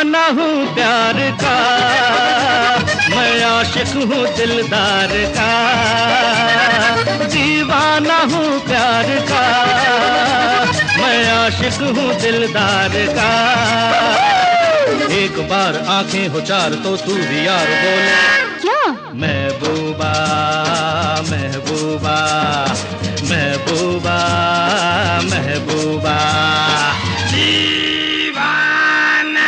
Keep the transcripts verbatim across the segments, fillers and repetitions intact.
दीवाना हूँ प्यार का, मैं आशिक हूँ दिलदार का। दीवाना हूँ प्यार का, मैं आशिक हूँ दिलदार का। एक बार आंखें हो चार तो तू भी यार बोले क्या? महबूबा महबूबा महबूबा महबूबा दीवाना।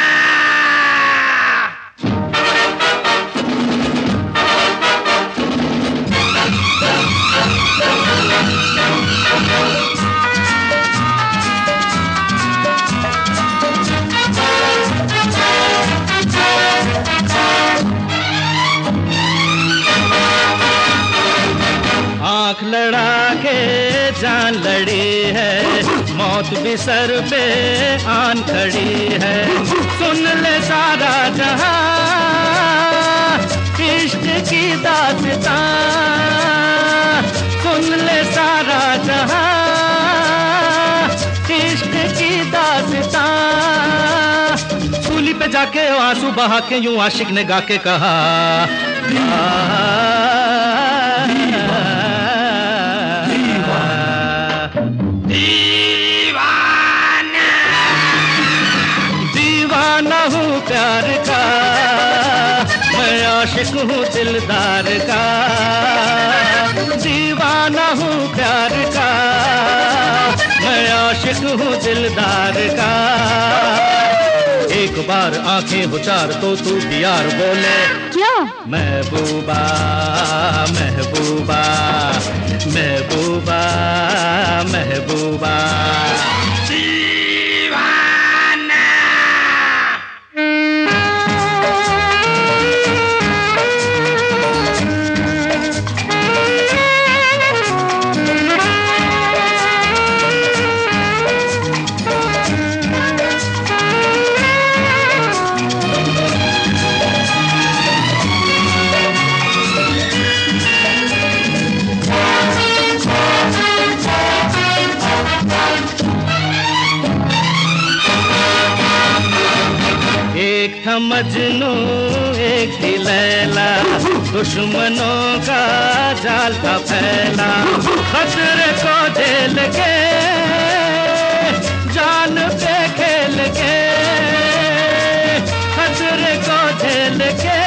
आँख लड़ा के जान लड़ी है, मौत भी सर पे आन खड़ी है। सुन ले सारा जहां इश्क की दास्तां, सुन ले सारा जहां इश्क की दास्तां। सूली पे जाके आंसू बहा के यूं आशिक ने गा के कहा दीवाना। दीवाना हूँ प्यार का, मैं आशिक हूँ दिलदार का। दीवाना हूँ प्यार का, मैं आशिक हूँ दिलदार का। एक बार आंखें हो चार तो तू भी यार बोले क्या? महबूबा महबूबा महबूबा महबूबा दीवाना। एक था मजनू एक थी लैला, दुश्मनों का जाल था फैला। खतरे को झेल के जान पे खेल के, खतरे को झेल के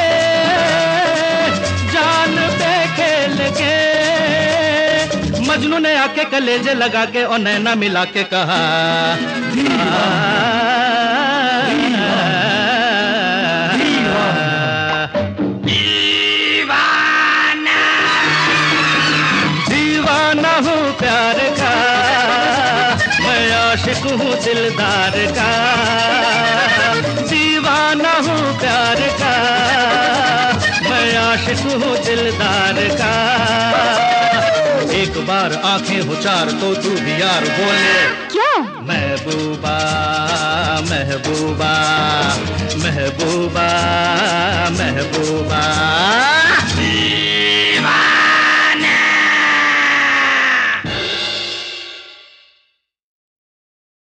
जान पे खेल के। मजनू ने आके कलेजे लगा के और नैना मिला के कहा प्यार का, मैं आशिक हूँ दिलदार का। दीवाना हूँ प्यार का, मैं आशिक हूँ दिलदार का। एक बार आंखें हो चार तो तू भी यार बोले क्या? महबूबा महबूबा महबूबा महबूबा।